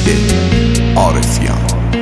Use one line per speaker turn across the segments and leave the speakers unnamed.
عارفیان.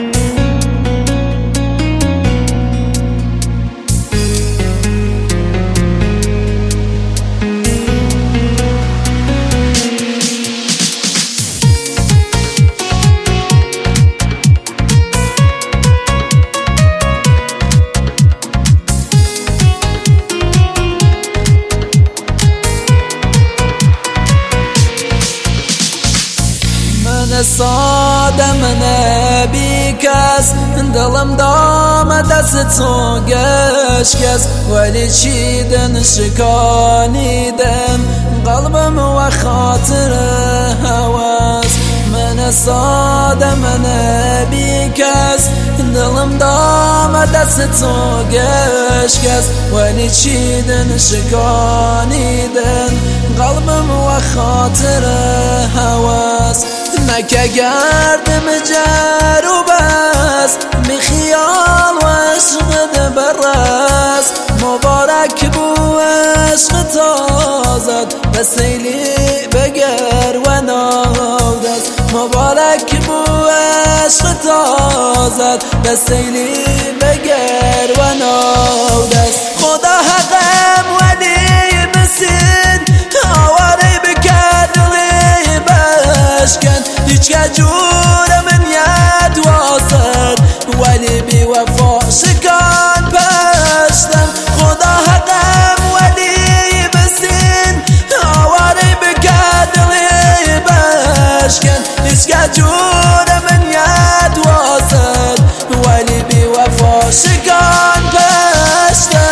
ساده من بی کس دلم دام دست تو گشکس ولی چیدن شکانیدن قلبم و خاطر هواس. من ساده من بی کس دلم دام دست تو گشکس ولی چیدن شکانیدن قلبم و خاطر هواس. مکه گردم جرو بس می خیال و عشق برس مبارک بو عشق تازد به سیلی بگر و نادست. مبارک بو عشق تازد به سیلی بگر و نادست. خدا حقم ولی مسین آواره بکردلی بشکن هیچ که جور من ید واسد ولی بی وفا شکان پشتم. خدا حقم ولی بسین آواره بکردلی بشکن هیچ که جور من ید واسد ولی بی وفا شکان پشتم.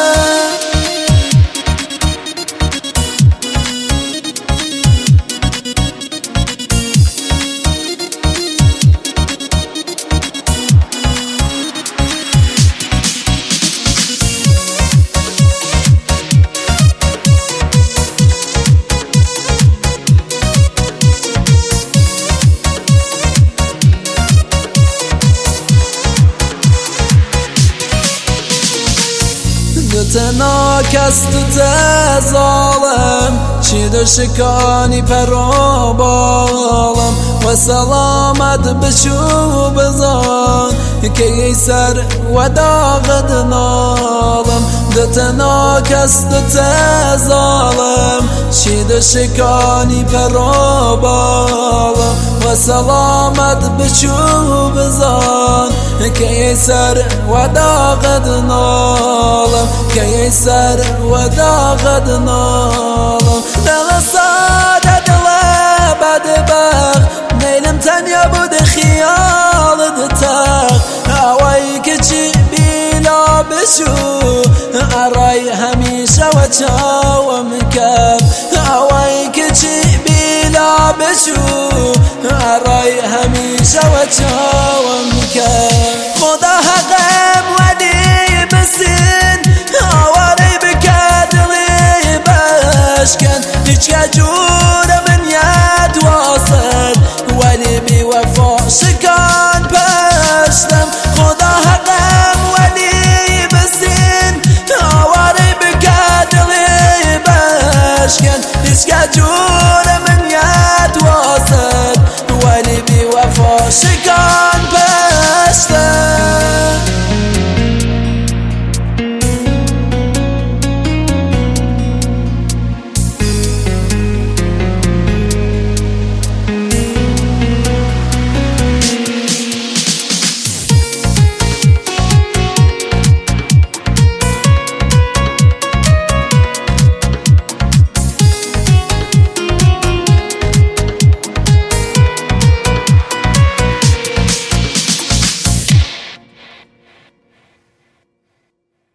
تناکست ظالم چی در شکانی پرو بالم و سلامت بشو بزان که ای سر و داغد نالم. تناکست ظالم چی در شکانی پرو بالم و سلامت بشو بزان که ای سر و داغد نالم که ای سر و داغد نالم. دل ساده دل بدبخت میلم تنیا بود خیال دتخ هوایی که چی بیلا بشو ارای همیشه و چاوم کف هوایی که چی بیلا بشو ارای همیشه و چاوم کف. خدا حقم ولی بسین آواره بکردلی بشکن هیچ که جور من ید واسد ولی بی وفا شکان پشتم. خدا حقم ولی بسین آواره بکردلی بشکن هیچ که جور من